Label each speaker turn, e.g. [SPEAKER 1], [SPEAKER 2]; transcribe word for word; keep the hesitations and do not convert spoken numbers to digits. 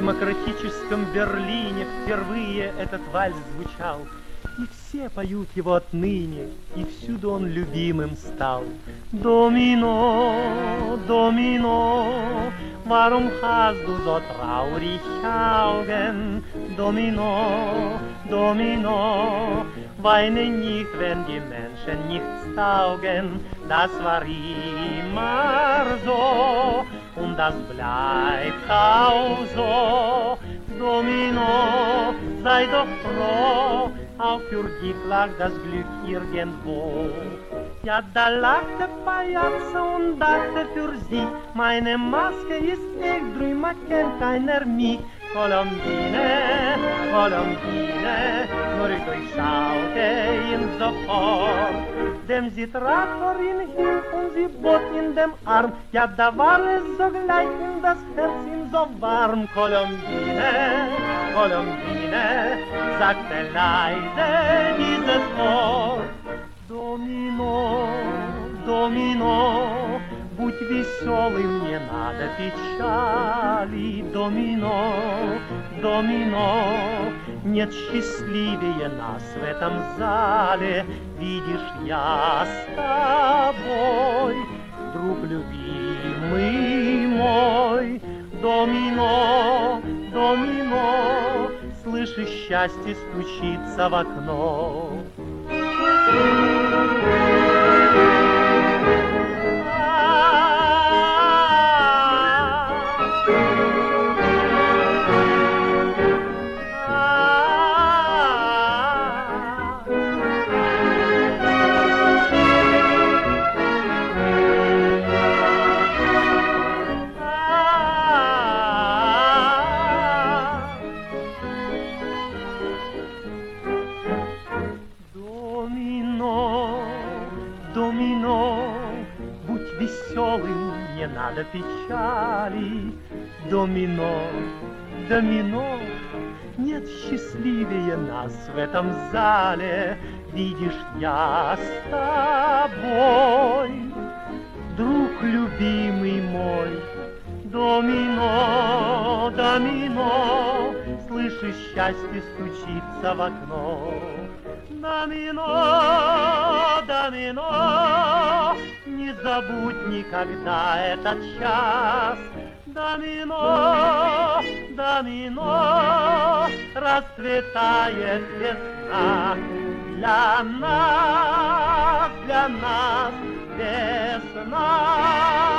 [SPEAKER 1] демократическом Берлине впервые этот вальс звучал, и все поют его отныне, и всюду он любимым стал. Domino, Domino, warum hast du so traurig Augen? Domino, Domino, weine nicht, wenn die Menschen nichts taugen. Das war immer so, und das bleibt auch so. Domino, sei doch froh, auch für dich lag das Glück irgendwo. Ja, da lag der Pajazo und dachte für sie, meine Maske ist echt drüben, kennt keiner mich. Colombine, Colombine, nur ich durchschaute ihn sofort. Dem sie trat vor ihn hin und sie bot in dem Arm, ja, da war es sogleich und das Herz ihm so warm. Colombine, Colombine, sagte leise dieses Wort. Domino, Domino, будь веселым, не надо печали. Домино, домино, нет счастливее нас в этом зале. Видишь, я с тобой, друг любимый мой. Домино, домино, слышишь, счастье стучится в окно. Домино, будь веселым, не надо печали. Домино, домино, нет счастливее нас в этом зале. Видишь, я с тобой, друг любимый мой. Домино, домино, слышишь, счастье стучится в окно. Домино, домино, не забудь никогда этот час. Домино, домино, расцветает весна. Для нас, для нас весна.